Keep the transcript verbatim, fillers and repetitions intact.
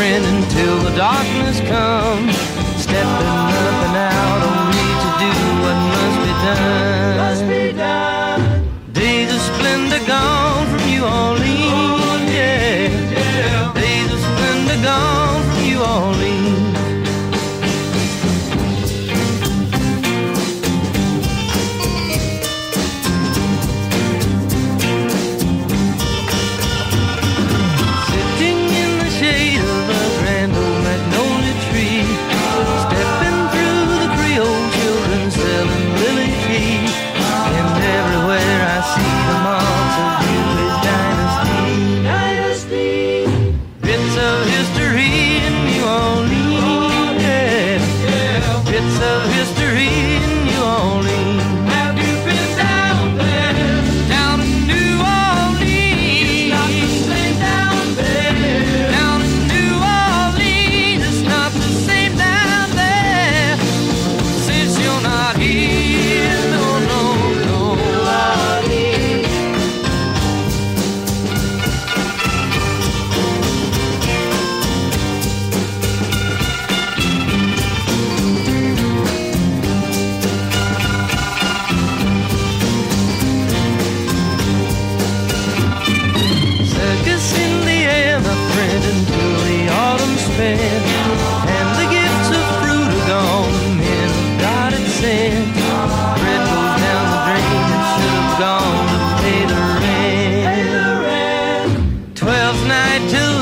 friend, until the darkness comes. Stepping up and out, only to do what must be done. Must be done. Days of splendor gone from New Orleans, yeah. Days of splendor gone from New Orleans. Sitting in the shade of a grand old magnolia tree, stepping through the Creole children selling lily tea, and everywhere I see the marks of Jewish dynasty. Dynasty. Bits of history in New Orleans, yeah. Bits of history in New Orleans. Have you been down there? Down in New Orleans. It's not the same down there. Down in New Orleans, it's not the same down there. Since you're not here, no, no, no. Circus in the air, my friend, until the autumn spent, and the gifts of fruit are gone, the men of God had sent. Bread goes down the drain that should have gone to pay the rent. Twelfth night till